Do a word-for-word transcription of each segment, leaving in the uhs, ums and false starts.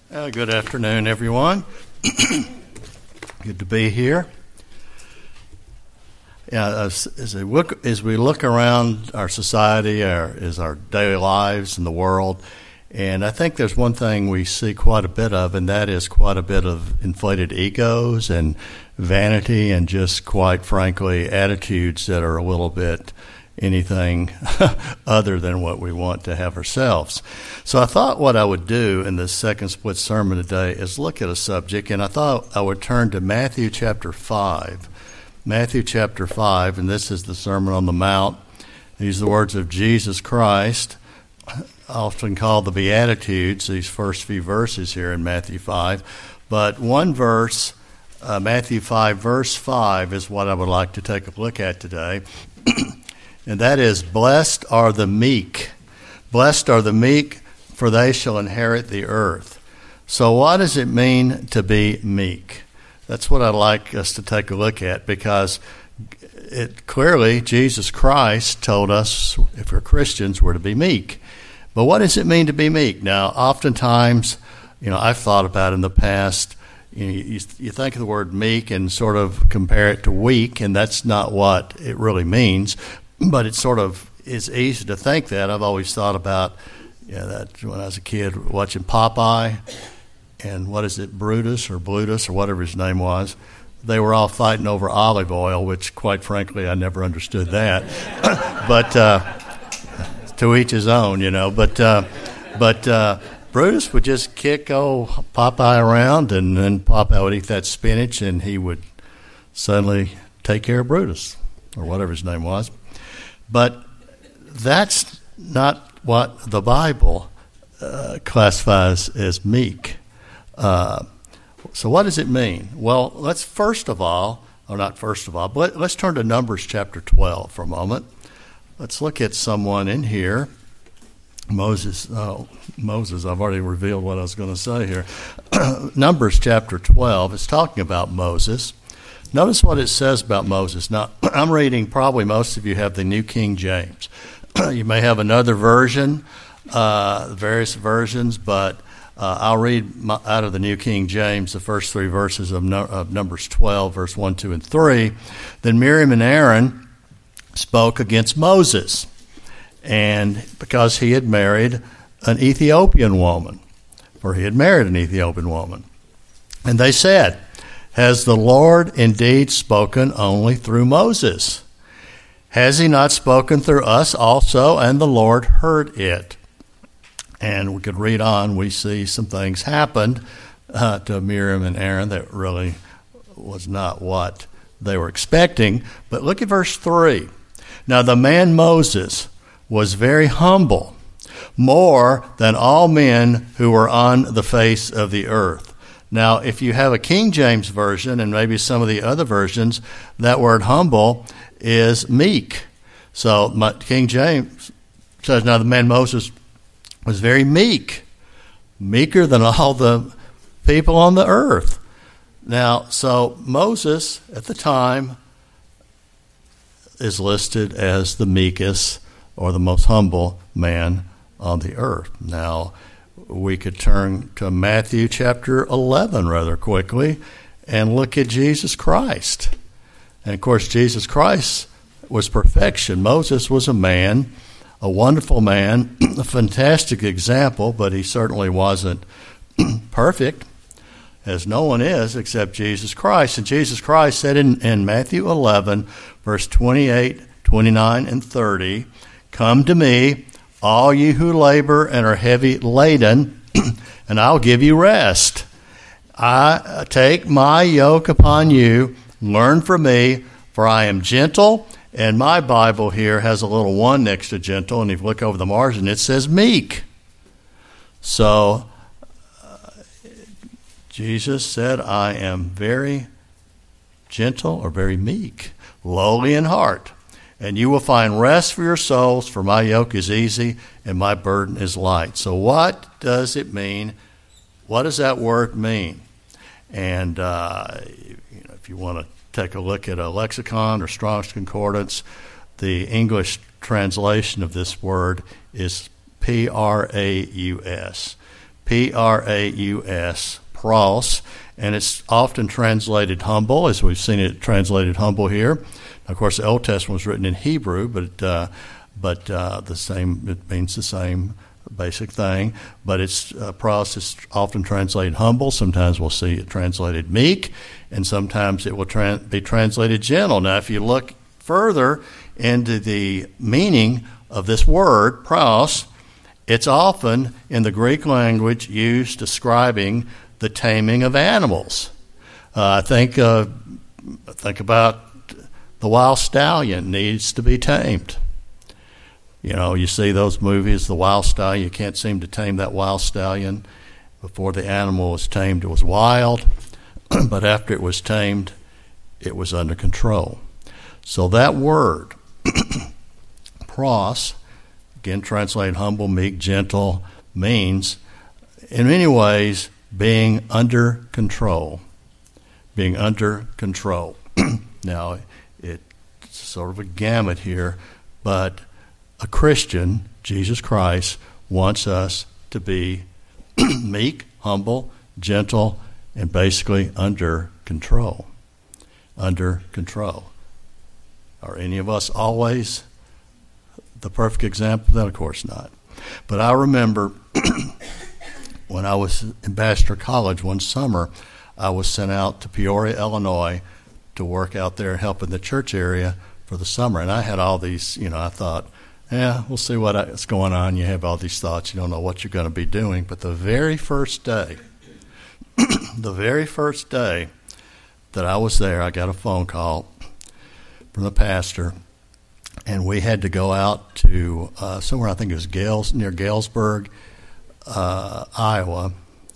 Uh, good afternoon, everyone. Good to be here. Yeah, as, as, we look, as we look around our society, our, as our daily lives in the world, and I think there's one thing we see quite a bit of, and that is quite a bit of inflated egos and vanity and just, quite frankly, attitudes that are a little bit anything other than what we want to have ourselves. So I thought what I would do in this second split sermon today is look at a subject, and I thought I would turn to Matthew chapter five. Matthew chapter five, and this is the Sermon on the Mount. These are the words of Jesus Christ, often called the Beatitudes, these first few verses here in Matthew five. But one verse, uh, Matthew five, verse five, is what I would like to take a look at today. And that is, blessed are the meek. Blessed are the meek, for they shall inherit the earth. So what does it mean to be meek? That's what I'd like us to take a look at, because it clearly Jesus Christ told us, if we're Christians, we're to be meek. But what does it mean to be meek? Now, oftentimes, you know, I've thought about in the past, you know, you, you think of the word meek and sort of compare it to weak, and that's not what it really means. But it sort of is easy to think that. I've always thought about, you know, that when I was a kid watching Popeye, and what is it, Brutus or Blutus or whatever his name was, they were all fighting over olive oil, which, quite frankly, I never understood that. but uh, to each his own, you know. But uh, but uh, Brutus would just kick old Popeye around, and then Popeye would eat that spinach, and he would suddenly take care of Brutus, or whatever his name was. But that's not what the Bible uh, classifies as meek. Uh, so what does it mean? Well, let's first of all, or not first of all, but let's turn to Numbers chapter twelve for a moment. Let's look at someone in here. Moses, oh, Moses, I've already revealed what I was going to say here. Numbers chapter twelve is talking about Moses. Notice what it says about Moses. Now, I'm reading, probably most of you have the New King James. You may have another version, uh, various versions, but uh, I'll read my, out of the New King James the first three verses of, no, of Numbers twelve, verse one, two, and three. Then Miriam and Aaron spoke against Moses, and because he had married an Ethiopian woman, for he had married an Ethiopian woman. And they said, has the Lord indeed spoken only through Moses? Has he not spoken through us also? And the Lord heard it. And we could read on. We see some things happened uh, to Miriam and Aaron that really was not what they were expecting. But look at verse three. Now the man Moses was very humble, more than all men who were on the face of the earth. Now, if you have a King James version and maybe some of the other versions, that word humble is meek. So my, King James says, now the man Moses was very meek, meeker than all the people on the earth. Now, so Moses at the time is listed as the meekest or the most humble man on the earth. Now, we could turn to Matthew chapter eleven rather quickly and look at Jesus Christ. And, of course, Jesus Christ was perfection. Moses was a man, a wonderful man, a fantastic example, but he certainly wasn't perfect, as no one is except Jesus Christ. And Jesus Christ said in, in Matthew eleven, verse twenty-eight, twenty-nine, and thirty, come to me, all you who labor and are heavy laden, and I'll give you rest. I take my yoke upon you, learn from me, for I am gentle, and my Bible here has a little one next to gentle, and if you look over the margin, it says meek. So uh, Jesus said, I am very gentle or very meek, lowly in heart. And you will find rest for your souls, for my yoke is easy and my burden is light. So what does it mean? What does that word mean? And uh, you know, if you want to take a look at a lexicon or Strong's Concordance, the English translation of this word is P R A U S. P R A U S, pros, and it's often translated humble, as we've seen it translated humble here. Of course, the Old Testament was written in Hebrew, but uh, but uh, the same, it means the same basic thing. But it's uh, pros is often translated humble. Sometimes we'll see it translated meek, and sometimes it will tra- be translated gentle. Now, if you look further into the meaning of this word, pros, it's often in the Greek language used describing the taming of animals. Uh, think uh, think about the wild stallion needs to be tamed. You know, you see those movies, the wild stallion, you can't seem to tame that wild stallion. Before the animal was tamed, it was wild, but after it was tamed, it was under control. So that word, pros, again translated humble, meek, gentle, means, in many ways, being under control. Being under control. Now, it's sort of a gamut here, but a Christian, Jesus Christ, wants us to be meek, humble, gentle, and basically under control. Under control. Are any of us always the perfect example of that? Of course not. But I remember when I was in Baxter College one summer, I was sent out to Peoria, Illinois, to work out there helping the church area for the summer. And I had all these, you know, I thought, yeah, we'll see what's going on. You have all these thoughts. You don't know what you're going to be doing. But the very first day, the very first day that I was there, I got a phone call from the pastor, and we had to go out to uh, somewhere, I think it was Gales, near Galesburg, uh, Iowa,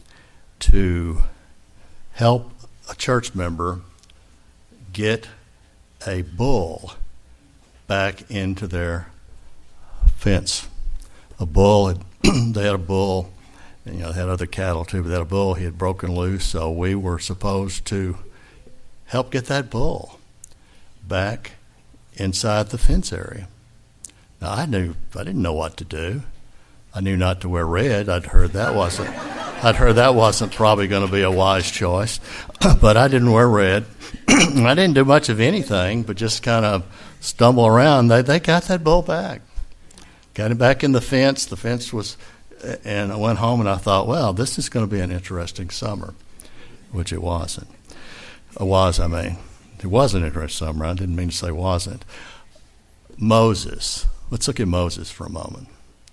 to help a church member get a bull back into their fence. A bull, had, they had a bull, and, you know, they had other cattle too, but they had a bull, he had broken loose, so we were supposed to help get that bull back inside the fence area. Now, I knew, I didn't know what to do. I knew not to wear red. I'd heard that wasn't, I'd heard that wasn't probably going to be a wise choice, but I didn't wear red. I didn't do much of anything, but just kind of stumble around. They they got that bull back. Got him back in the fence. The fence was, and I went home and I thought, well, this is going to be an interesting summer, which it wasn't. It was, I mean. It was an interesting summer. I didn't mean to say wasn't. Moses. Let's look at Moses for a moment.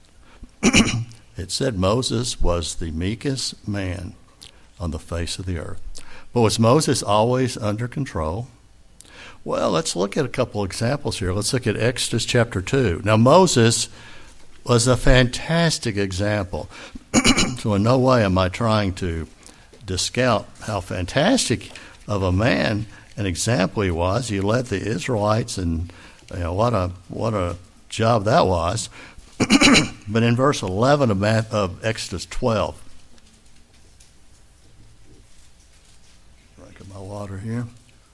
It said Moses was the meekest man on the face of the earth. But was Moses always under control? Well, let's look at a couple examples here. Let's look at Exodus chapter two. Now, Moses was a fantastic example. So in no way am I trying to discount how fantastic of a man, an example he was. He led the Israelites, and you know, what a what a job that was. But in verse eleven of, of Exodus twelve, drink of my water here.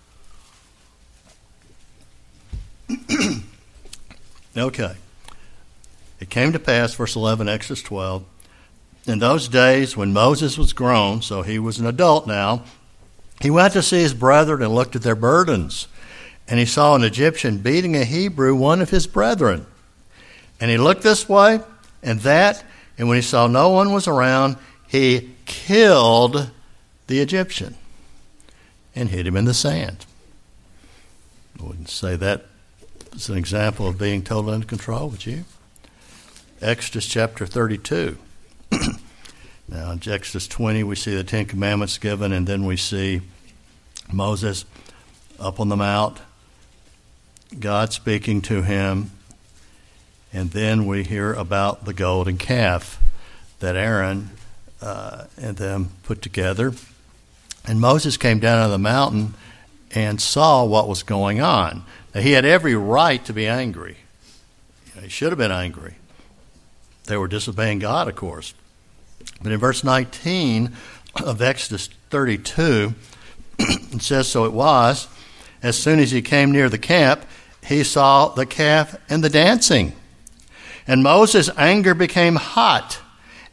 Okay. It came to pass, verse eleven, Exodus twelve, in those days when Moses was grown, so he was an adult now, he went to see his brethren and looked at their burdens. And he saw an Egyptian beating a Hebrew, one of his brethren. And he looked this way and that, and when he saw no one was around, he killed the Egyptian and hid him in the sand. I wouldn't say that is an example of being totally under control, would you? Exodus chapter thirty-two. Now, in Exodus twenty, we see the Ten Commandments given, and then we see Moses up on the mount, God speaking to him, and then we hear about the golden calf that Aaron uh, and them put together. And Moses came down out of the mountain and saw what was going on. Now, he had every right to be angry. You know, he should have been angry. They were disobeying God, of course. But in verse nineteen of Exodus thirty-two, it says, so it was, as soon as he came near the camp, he saw the calf and the dancing. And Moses' anger became hot,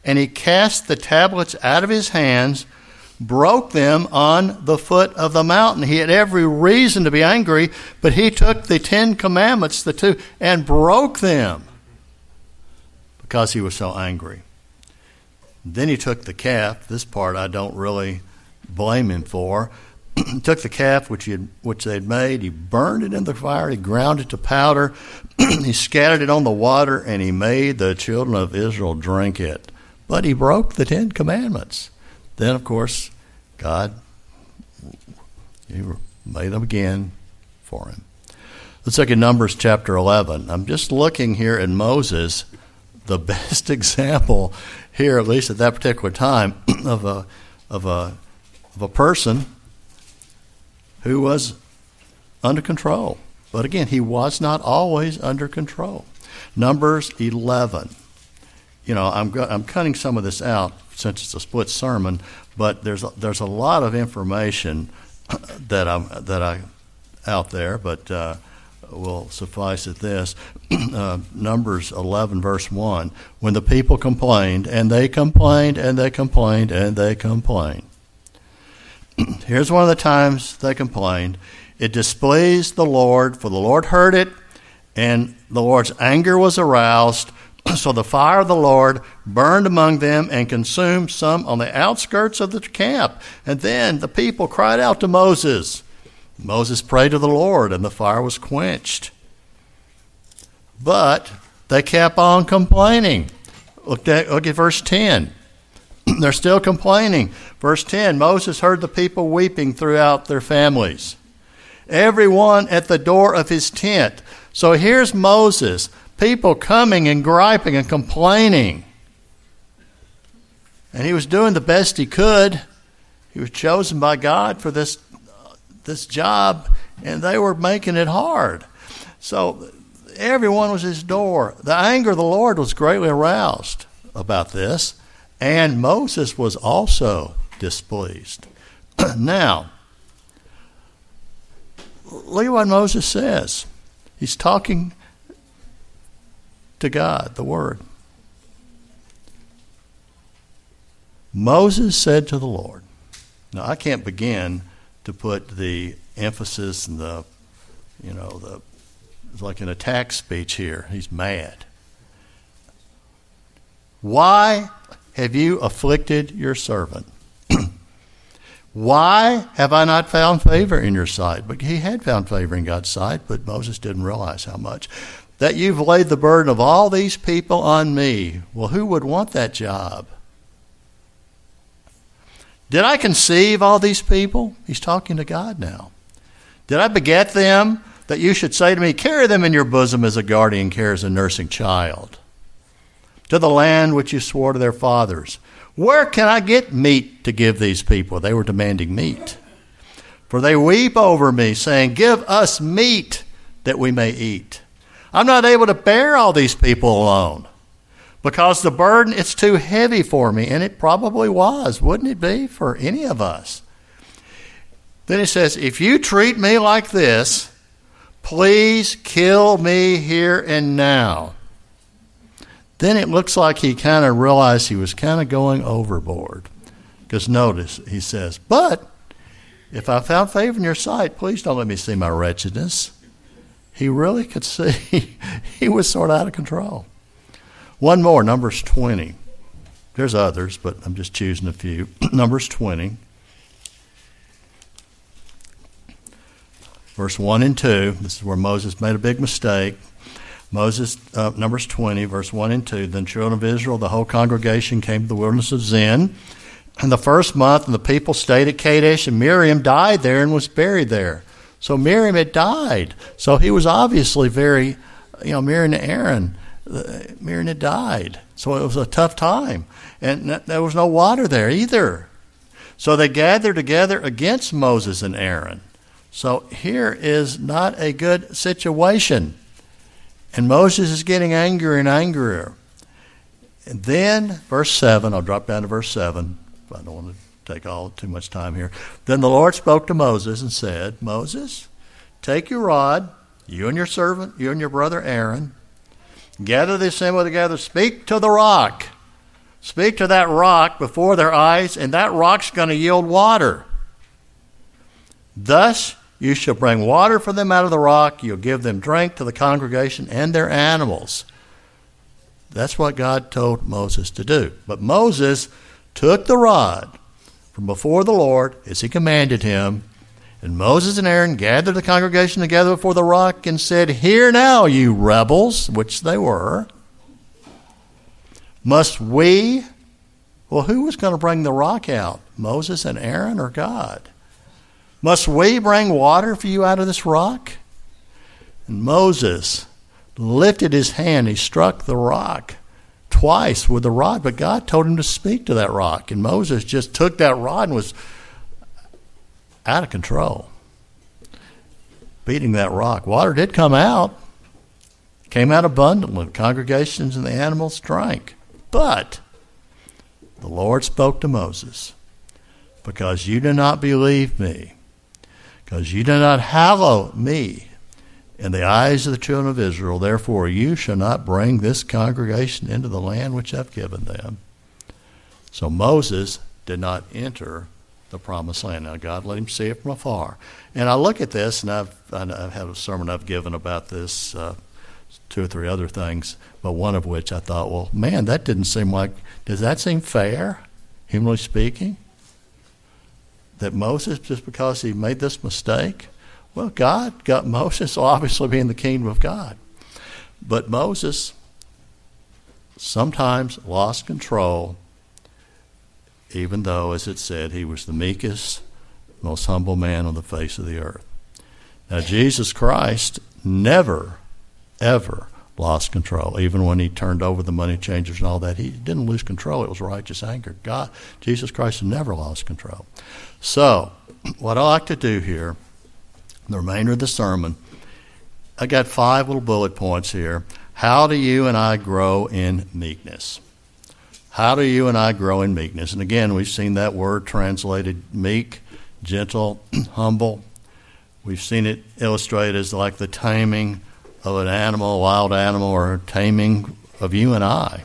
and he cast the tablets out of his hands, broke them on the foot of the mountain. He had every reason to be angry, but he took the Ten Commandments, the two, and broke them because he was so angry. Then he took the calf. This part I don't really blame him for. He took the calf which he had, which they had made. He burned it in the fire. He ground it to powder. He scattered it on the water, and he made the children of Israel drink it. But he broke the Ten Commandments. Then, of course, God he made them again for him. Let's look at Numbers chapter eleven. I'm just looking here at Moses, the best example here, at least at that particular time, of a of a of a person who was under control. But again, he was not always under control. Numbers eleven. You know, I'm go- I'm cutting some of this out since it's a split sermon, but there's a, there's a lot of information that I'm that I out there, but uh, will suffice at this. uh, Numbers eleven, verse one. When the people complained, and they complained, and they complained, and they complained. Here's one of the times they complained. It displeased the Lord, for the Lord heard it, and the Lord's anger was aroused. So the fire of the Lord burned among them and consumed some on the outskirts of the camp. And then the people cried out to Moses. Moses prayed to the Lord, and the fire was quenched. But they kept on complaining. Look at, look at verse ten. They're still complaining. Verse ten, Moses heard the people weeping throughout their families, everyone at the door of his tent. So here's Moses, people coming and griping and complaining. And he was doing the best he could. He was chosen by God for this, this job, and they were making it hard. So everyone was at his door. The anger of the Lord was greatly aroused about this. And Moses was also displeased. Now, look at what Moses says. He's talking to God, the Word. Moses said to the Lord. Now, I can't begin to put the emphasis and the, you know, the, it's like an attack speech here. He's mad. Why have you afflicted your servant? Why have I not found favor in your sight? But he had found favor in God's sight, but Moses didn't realize how much. That you've laid the burden of all these people on me. Well, who would want that job? Did I conceive all these people? He's talking to God now. Did I beget them that you should say to me, carry them in your bosom as a guardian carries a nursing child? To the land which you swore to their fathers. Where can I get meat to give these people? They were demanding meat. For they weep over me, saying, give us meat that we may eat. I'm not able to bear all these people alone, because the burden, it's too heavy for me. And it probably was, wouldn't it be, for any of us? Then he says, if you treat me like this, please kill me here and now. Then it looks like he kind of realized he was kind of going overboard. Because notice, he says, but if I found favor in your sight, please don't let me see my wretchedness. He really could see he was sort of out of control. One more, Numbers twenty. There's others, but I'm just choosing a few. Numbers twenty. Verse one and two. This is where Moses made a big mistake. Moses, uh, Numbers twenty, verse one and two. Then children of Israel, the whole congregation came to the wilderness of Zin. In the first month, and the people stayed at Kadesh, and Miriam died there and was buried there. So Miriam had died. So he was obviously very, you know, Miriam and Aaron, uh, Miriam had died. So it was a tough time. And there was no water there either. So they gathered together against Moses and Aaron. So here is not a good situation. And Moses is getting angrier and angrier. And then, verse seven, I'll drop down to verse seven. I don't want to take all too much time here. Then the Lord spoke to Moses and said, Moses, take your rod, you and your servant, you and your brother Aaron, gather the assembly together, speak to the rock. Speak to that rock before their eyes, and that rock's going to yield water. Thus you shall bring water for them out of the rock. You'll give them drink to the congregation and their animals. That's what God told Moses to do. But Moses took the rod from before the Lord as he commanded him, and Moses and Aaron gathered the congregation together before the rock and said, Hear now, you rebels, which they were. Must we? Well, who was going to bring the rock out? Moses and Aaron or God? Must we bring water for you out of this rock? And Moses lifted his hand. He struck the rock twice with the rod, but God told him to speak to that rock. And Moses just took that rod and was out of control, beating that rock. Water did come out. Came out abundantly. The congregations and the animals drank. But the Lord spoke to Moses, because you do not believe me, because you do not hallow me in the eyes of the children of Israel, therefore you shall not bring this congregation into the land which I've given them. So Moses did not enter the promised land. Now God let him see it from afar. And I look at this, and I've, I've had a sermon I've given about this, uh, two or three other things, but one of which I thought, well, man, that didn't seem like, does that seem fair, humanly speaking? That Moses, just because he made this mistake? Well, God got Moses, obviously being the kingdom of God. But Moses sometimes lost control, even though, as it said, he was the meekest, most humble man on the face of the earth. Now, Jesus Christ never, ever lost control. Even when he turned over the money changers and all that, he didn't lose control. It was righteous anger. God, Jesus Christ never lost control. So, what I like to do here, the remainder of the sermon, I got five little bullet points here. How do you and I grow in meekness? How do you and I grow in meekness? And again, we've seen that word translated meek, gentle, humble. We've seen it illustrated as like the taming of an animal, a wild animal, or taming of you and I.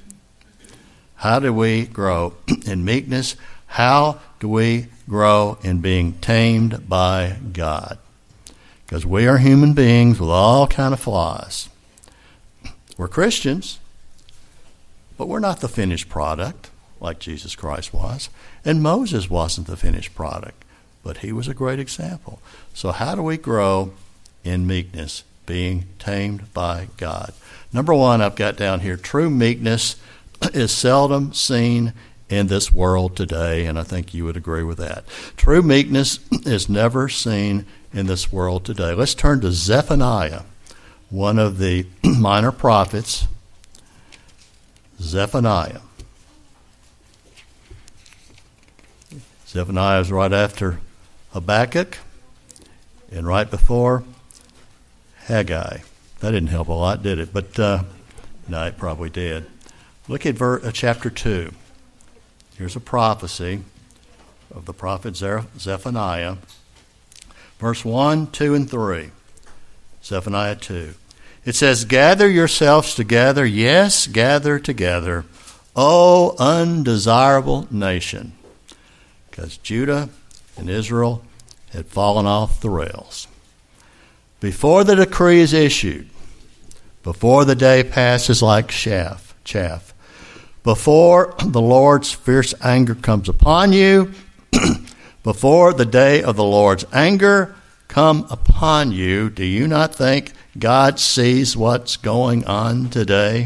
How do we grow in meekness? How do we grow in being tamed by God? Because we are human beings with all kind of flaws. We're Christians, but we're not the finished product like Jesus Christ was. And Moses wasn't the finished product, but he was a great example. So how do we grow in meekness, being tamed by God? Number one, I've got down here, true meekness is seldom seen in this world today, and I think you would agree with that. True meekness is never seen in this world today. Let's turn to Zephaniah, one of the minor prophets. Zephaniah. Zephaniah is right after Habakkuk and right before Haggai. That didn't help a lot, did it? But uh, no, it probably did. Look at ver- uh, chapter two. Here's a prophecy of the prophet Zephaniah. Verse one, two, and three. Zephaniah two. It says, Gather yourselves together, yes, gather together, O undesirable nation. Because Judah and Israel had fallen off the rails. Before the decree is issued, before the day passes like chaff, chaff, before the Lord's fierce anger comes upon you, before the day of the Lord's anger come upon you, do you not think God sees what's going on today?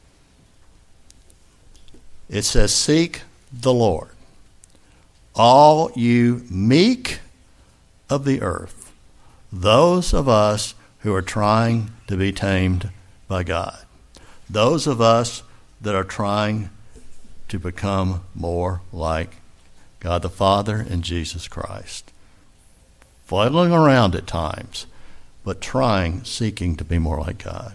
It says, Seek the Lord, all you meek of the earth, those of us who are trying to be tamed by God, those of us that are trying to become more like God the Father and Jesus Christ. Flailing around at times, but trying, seeking to be more like God.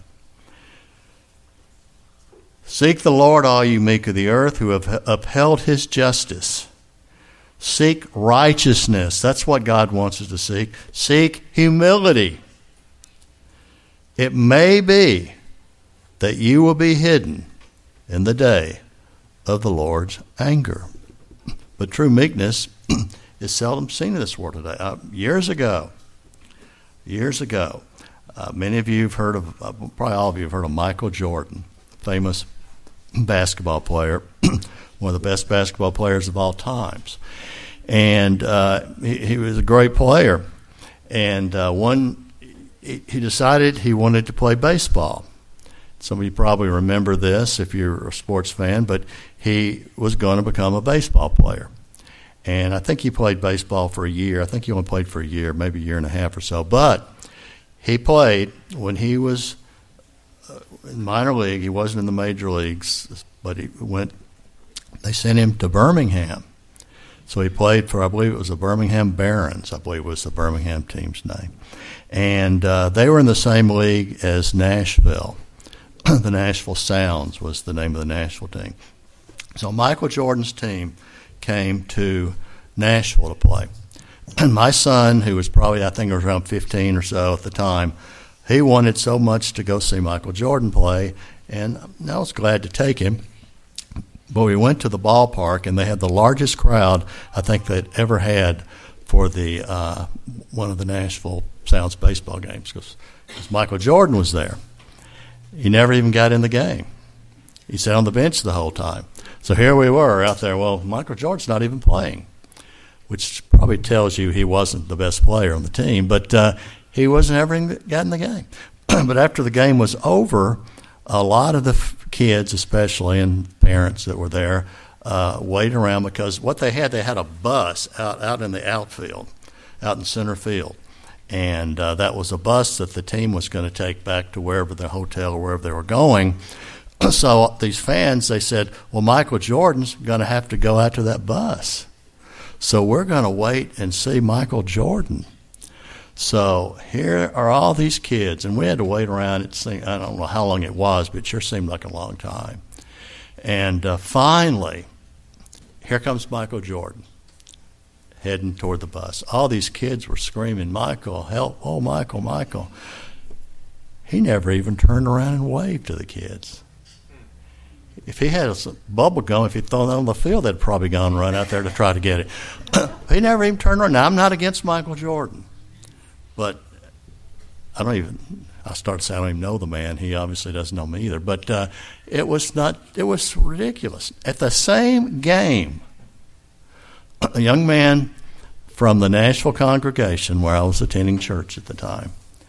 Seek the Lord, all you meek of the earth, who have upheld his justice. Seek righteousness. That's what God wants us to seek. Seek humility. It may be that you will be hidden in the day of the Lord's anger. But true meekness is seldom seen in this world today. Uh, years ago, years ago, uh, many of you have heard of, uh, probably all of you have heard of Michael Jordan, famous basketball player, one of the best basketball players of all times. And uh, he, he was a great player. And uh, one, he, he decided he wanted to play baseball. Some of you probably remember this if you're a sports fan, but he was going to become a baseball player. And I think he played baseball for a year. I think he only played for a year, maybe a year and a half or so. But he played when he was in minor league. He wasn't in the major leagues, but he went. They sent him to Birmingham. So he played for, I believe it was the Birmingham Barons, I believe was the Birmingham team's name. And uh, they were in the same league as Nashville. The Nashville Sounds was the name of the Nashville team. So Michael Jordan's team came to Nashville to play. And my son, who was probably, I think, was around fifteen or so at the time, he wanted so much to go see Michael Jordan play, and I was glad to take him. But we went to the ballpark, and they had the largest crowd I think they'd ever had for the uh, one of the Nashville Sounds baseball games because Michael Jordan was there. He never even got in the game. He sat on the bench the whole time. So here we were out there. Well, Michael Jordan's not even playing, which probably tells you he wasn't the best player on the team, but uh, he wasn't ever in the, got in the game. But after the game was over, a lot of the f- kids, especially, and parents that were there, uh, waited around because what they had, they had a bus out, out in the outfield, out in center field. And uh, that was a bus that the team was going to take back to wherever the hotel or wherever they were going. So these fans, they said, well, Michael Jordan's going to have to go out to that bus. So we're going to wait and see Michael Jordan. So here are all these kids, and we had to wait around. It seemed, I don't know how long it was, but it sure seemed like a long time. And uh, finally, here comes Michael Jordan heading toward the bus. All these kids were screaming, Michael, help, oh, Michael, Michael. He never even turned around and waved to the kids. If he had a bubble gum, if he'd thrown that on the field, they'd probably gone and run out there to try to get it. He never even turned around. Now, I'm not against Michael Jordan, but I don't even, I started saying I don't even know the man. He obviously doesn't know me either. But uh, it was not, it was ridiculous. At the same game, a young man from the Nashville congregation where I was attending church at the time,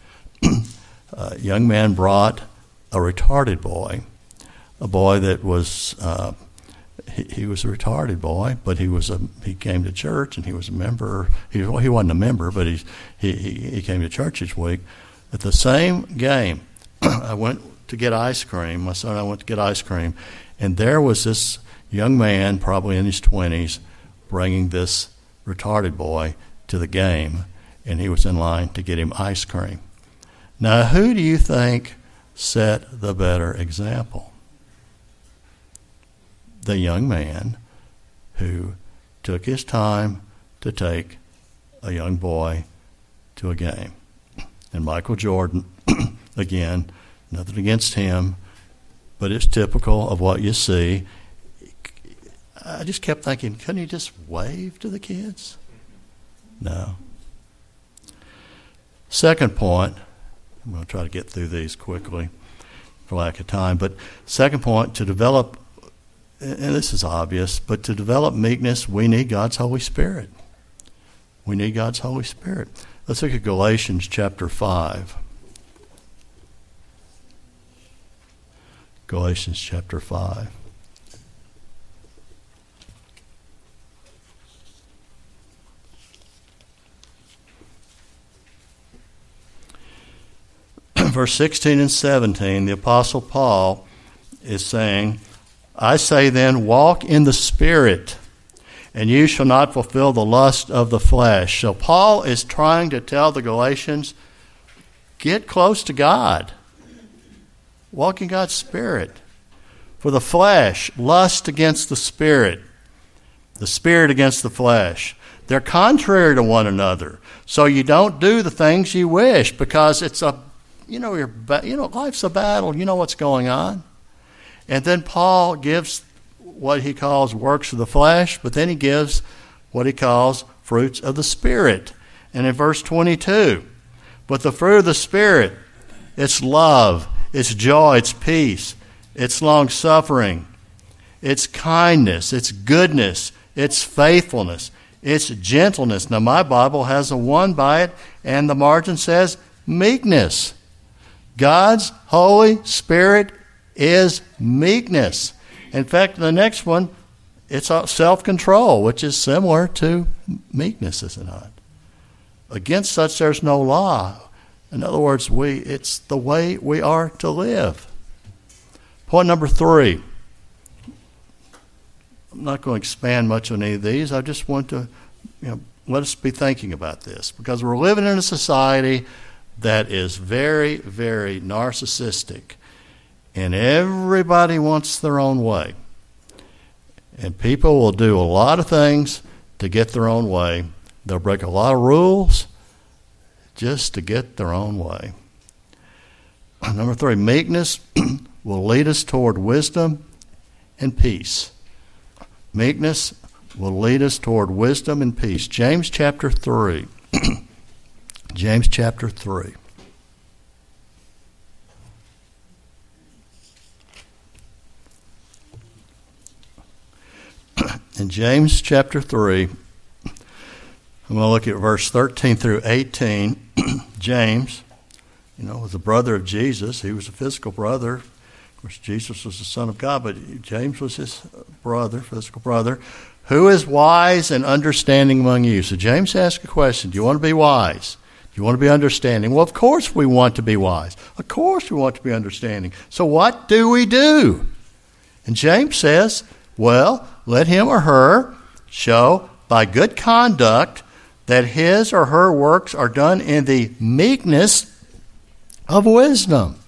a young man brought a retarded boy, a boy that was, uh, he, he was a retarded boy, but he was a, he came to church and he was a member. He, well, he wasn't a member, but he, he, he came to church each week. At the same game, I went to get ice cream. My son and I went to get ice cream, and there was this young man, probably in his twenties, bringing this retarded boy to the game, and he was in line to get him ice cream. Now, who do you think set the better example? The young man who took his time to take a young boy to a game. And Michael Jordan, again, nothing against him, but it's typical of what you see. I just kept thinking, couldn't he just wave to the kids? No. Second point, I'm going to try to get through these quickly for lack of time, but second point, to develop, and this is obvious, but to develop meekness, we need God's Holy Spirit. We need God's Holy Spirit. Let's look at Galatians chapter five. Galatians chapter five. Verse sixteen and seventeen, the Apostle Paul is saying, I say then, walk in the Spirit, and you shall not fulfill the lust of the flesh. So Paul is trying to tell the Galatians, get close to God. Walk in God's Spirit. For the flesh, lust against the Spirit, the Spirit against the flesh. They're contrary to one another. So you don't do the things you wish because it's a, you know, you're, you know, life's a battle. You know what's going on. And then Paul gives what he calls works of the flesh, but then he gives what he calls fruits of the Spirit. And in verse twenty-two, but the fruit of the Spirit, it's love, it's joy, it's peace, it's long-suffering, it's kindness, it's goodness, it's faithfulness, it's gentleness. Now, my Bible has a one by it, and the margin says meekness. God's Holy Spirit is meekness. In fact, the next one, it's self-control, which is similar to meekness, is it not? Against such there's no law. In other words, we it's the way we are to live. Point number three. I'm not going to expand much on any of these. I just want to, you know, let us be thinking about this, because we're living in a society that is very, very narcissistic, and everybody wants their own way. And people will do a lot of things to get their own way. They'll break a lot of rules just to get their own way. Number three, meekness will lead us toward wisdom and peace. Meekness will lead us toward wisdom and peace. James chapter three. James chapter three. In James chapter three, I'm going to look at verse thirteen through eighteen. James, you know, was a brother of Jesus. He was a physical brother. Of course, Jesus was the Son of God, but James was his brother, physical brother. Who is wise and understanding among you? So James asked a question. Do you want to be wise? Do you want to be understanding? Well, of course we want to be wise. Of course we want to be understanding. So what do we do? And James says, well, let him or her show by good conduct that his or her works are done in the meekness of wisdom.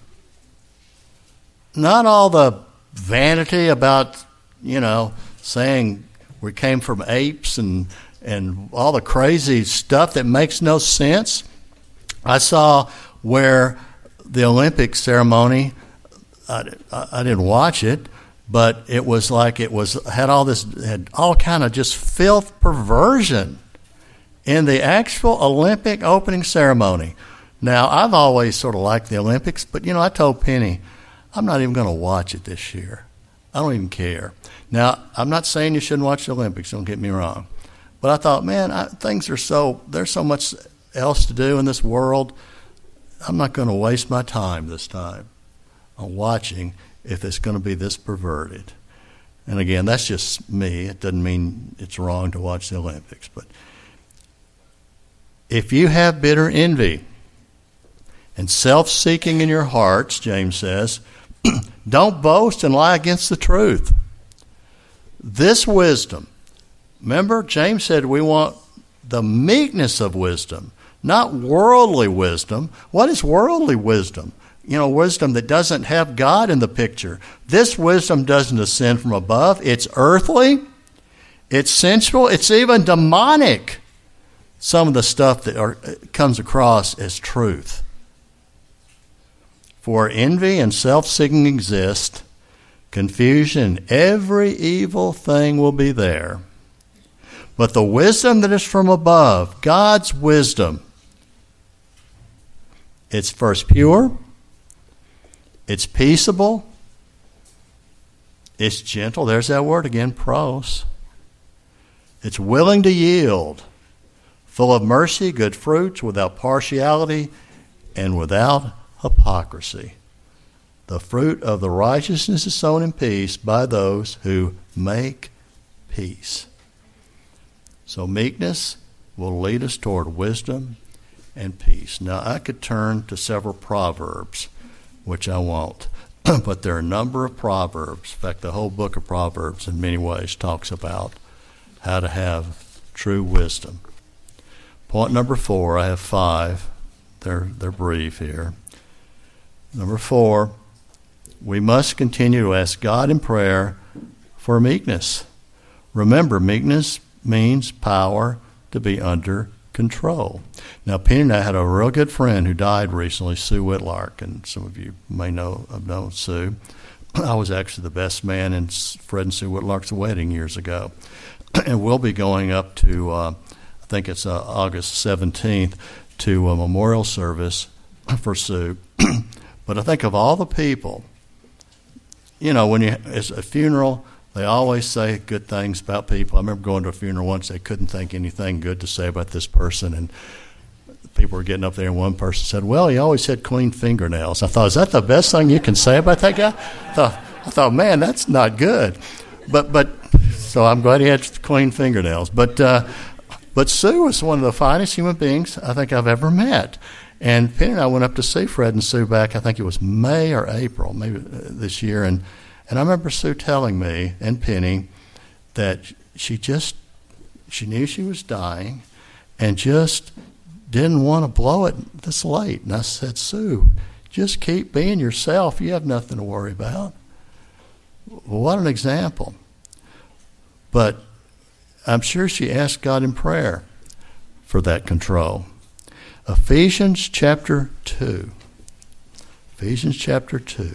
Not all the vanity about, you know, saying we came from apes and and all the crazy stuff that makes no sense. I saw where the Olympic ceremony, I, I didn't watch it, but it was like it was had all this had all kind of just filth perversion in the actual Olympic opening ceremony. Now, I've always sort of liked the Olympics, but, you know, I told Penny, I'm not even going to watch it this year. I don't even care. Now, I'm not saying you shouldn't watch the Olympics, don't get me wrong. But I thought, man, I, things are so, there's so much else to do in this world. I'm not going to waste my time this time on watching if it's going to be this perverted. And again, that's just me. It doesn't mean it's wrong to watch the Olympics. But if you have bitter envy and self-seeking in your hearts, James says, don't boast and lie against the truth. This wisdom, remember, James said we want the meekness of wisdom, not worldly wisdom. What is worldly wisdom? You know, wisdom that doesn't have God in the picture. This wisdom doesn't ascend from above. It's earthly, it's sensual, it's even demonic. Some of the stuff that are, comes across as truth. For envy and self-seeking exist, confusion, every evil thing will be there. But the wisdom that is from above, God's wisdom, it's first pure, it's peaceable, it's gentle, there's that word again, pros. It's willing to yield, full of mercy, good fruits, without partiality, and without hypocrisy. The fruit of the righteousness is sown in peace by those who make peace. So meekness will lead us toward wisdom and peace. Now, I could turn to several proverbs, which I won't, but there are a number of proverbs. In fact, the whole book of Proverbs in many ways talks about how to have true wisdom. Point number four, I have five. They're, they're brief here. Number four, we must continue to ask God in prayer for meekness. Remember, meekness means power to be under control. Now, Penny and I had a real good friend who died recently, Sue Whitlark, and some of you may know have known Sue. I was actually the best man in Fred and Sue Whitlock's wedding years ago. And we'll be going up to, uh, I think it's uh, August seventeenth, to a memorial service for Sue. But I think of all the people, you know, when you, it's a funeral, they always say good things about people. I remember going to a funeral once, they couldn't think anything good to say about this person, and people were getting up there, and one person said, well, he always had clean fingernails. I thought, is that the best thing you can say about that guy? I thought, I thought man, that's not good. But, but so I'm glad he had clean fingernails. But, uh, but Sue was one of the finest human beings I think I've ever met. And Penny and I went up to see Fred and Sue back, I think it was May or April, maybe this year, and And I remember Sue telling me, and Penny, that she just, she knew she was dying and just didn't want to blow it this late. And I said, Sue, just keep being yourself. You have nothing to worry about. Well, what an example. But I'm sure she asked God in prayer for that control. Ephesians chapter two. Ephesians chapter two.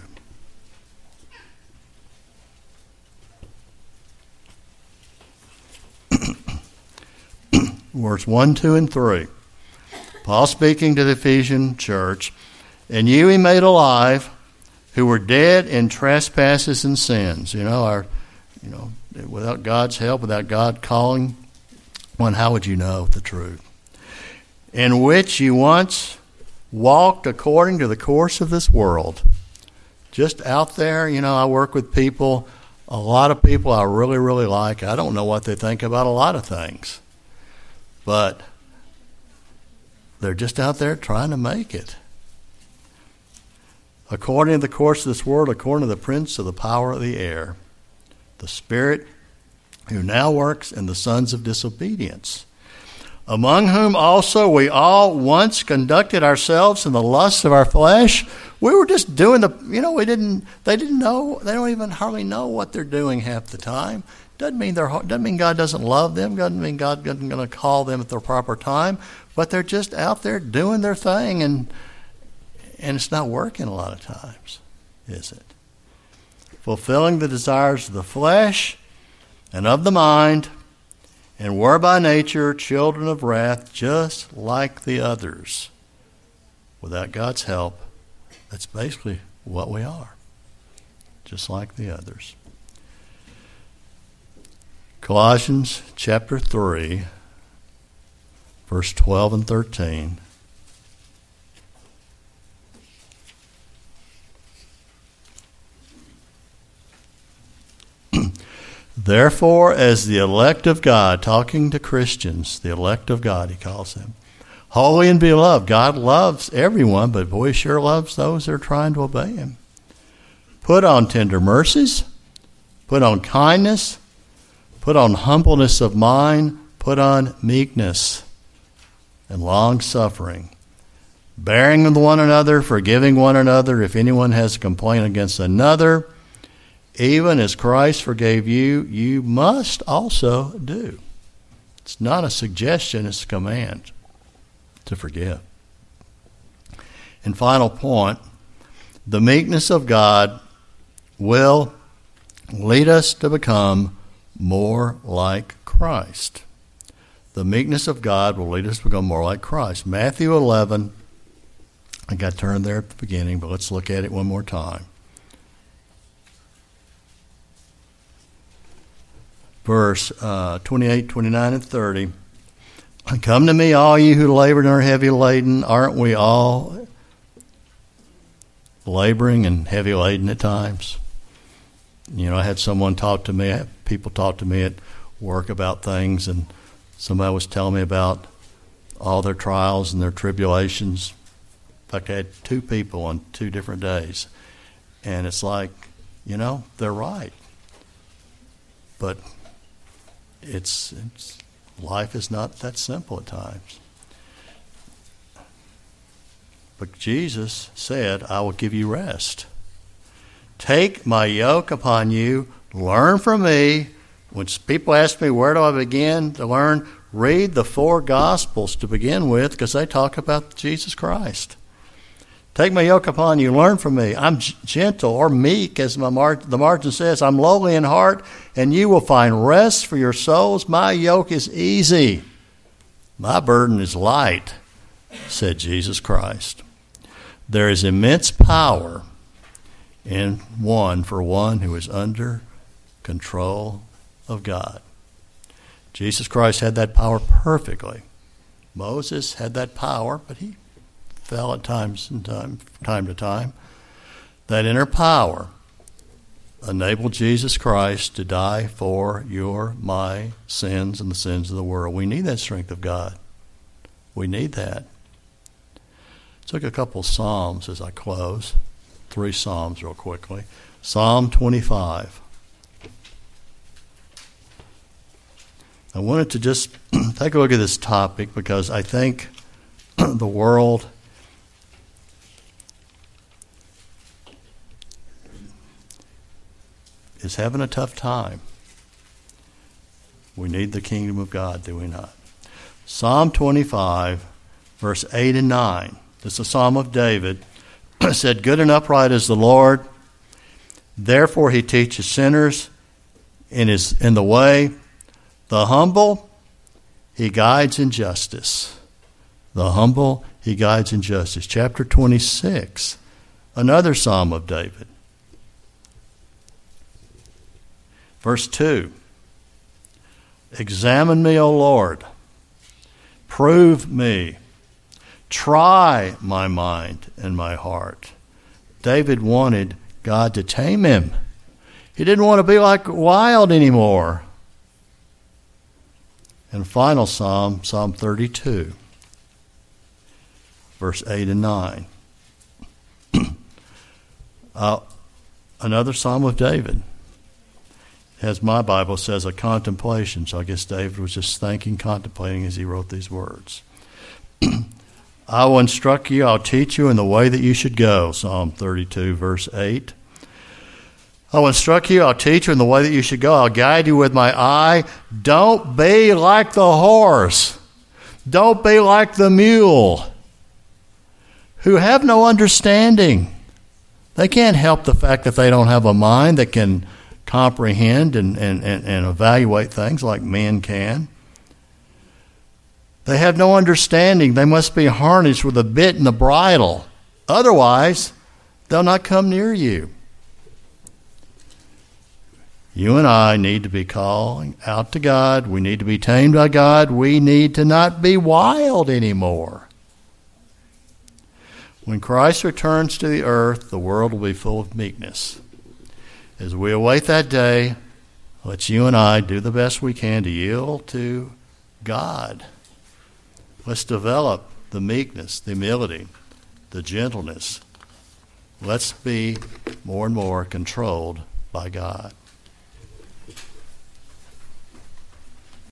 Verse one, two, and three. Paul speaking to the Ephesian church, and you he made alive, who were dead in trespasses and sins. You know, our, you know, without God's help, without God calling one, how would you know the truth? In which you once walked according to the course of this world. Just out there, you know, I work with people, a lot of people I really, really like. I don't know what they think about a lot of things. But they're just out there trying to make it. According to the course of this world, according to the prince of the power of the air, the spirit who now works in the sons of disobedience, among whom also we all once conducted ourselves in the lusts of our flesh. We were just doing the, you know, we didn't, they didn't know, they don't even hardly know what they're doing half the time. Doesn't mean they're, doesn't mean God doesn't love them. Doesn't mean God isn't going to call them at the proper time. But they're just out there doing their thing, and and it's not working a lot of times, is it? Fulfilling the desires of the flesh and of the mind, and were by nature children of wrath, just like the others. Without God's help, that's basically what we are, just like the others. Colossians chapter three, verse twelve and thirteen. Therefore, as the elect of God, talking to Christians, the elect of God, he calls them, holy and beloved. God loves everyone, but boy, he sure loves those that are trying to obey him. Put on tender mercies, put on kindness, put on humbleness of mind, put on meekness and long-suffering, bearing with one another, forgiving one another if anyone has a complaint against another. Even as Christ forgave you, you must also do. It's not a suggestion, it's a command to forgive. And final point, the meekness of God will lead us to become more like Christ. The meekness of God will lead us to become more like Christ. Matthew eleven, I got turned there at the beginning, but let's look at it one more time. Verse uh, twenty-eight, twenty-nine, and thirty. Come to me, all you who labor and are heavy laden. Aren't we all laboring and heavy laden at times? You know, I had someone talk to me, people talk to me at work about things, and somebody was telling me about all their trials and their tribulations. In fact, I had two people on two different days. And it's like, you know, they're right. But it's, it's life is not that simple at times. But Jesus said, I will give you rest. Take my yoke upon you, learn from me. When people ask me, where do I begin to learn? Read the four Gospels to begin with, because they talk about Jesus Christ. Take my yoke upon you, learn from me. I'm g- gentle or meek, as my mar- the margin says. I'm lowly in heart, and you will find rest for your souls. My yoke is easy. My burden is light, said Jesus Christ. There is immense power in one for one who is under control of God. Jesus Christ had that power perfectly. Moses had that power, but he fell at times and time, time to time. That inner power enabled Jesus Christ to die for your, my sins and the sins of the world. We need that strength of God. We need that. Let's look at a couple of Psalms as I close. Three Psalms real quickly. Psalm twenty-five. I wanted to just take a look at this topic because I think the world is having a tough time. We need the kingdom of God, do we not? Psalm twenty-five, verse eight and nine. This is a psalm of David. It said, good and upright is the Lord. Therefore he teaches sinners in his in the way. The humble he guides in justice. The humble he guides in justice. Chapter twenty-six, another psalm of David. Verse two, examine me, O Lord. Prove me. Try my mind and my heart. David wanted God to tame him. He didn't want to be like wild anymore. And final psalm, Psalm thirty-two, verse eight and nine. uh, another psalm of David. As my Bible says, a contemplation. So I guess David was just thinking, contemplating as he wrote these words. I will instruct you, I'll teach you in the way that you should go. Psalm thirty-two, verse eight. I will instruct you, I'll teach you in the way that you should go. I'll guide you with my eye. Don't be like the horse. Don't be like the mule, who have no understanding. They can't help the fact that they don't have a mind that can comprehend and, and, and, and evaluate things like men can. They have no understanding. They must be harnessed with a bit and a bridle. Otherwise, they'll not come near you. You and I need to be calling out to God. We need to be tamed by God. We need to not be wild anymore. When Christ returns to the earth, the world will be full of meekness. As we await that day, let's you and I do the best we can to yield to God. Let's develop the meekness, the humility, the gentleness. Let's be more and more controlled by God.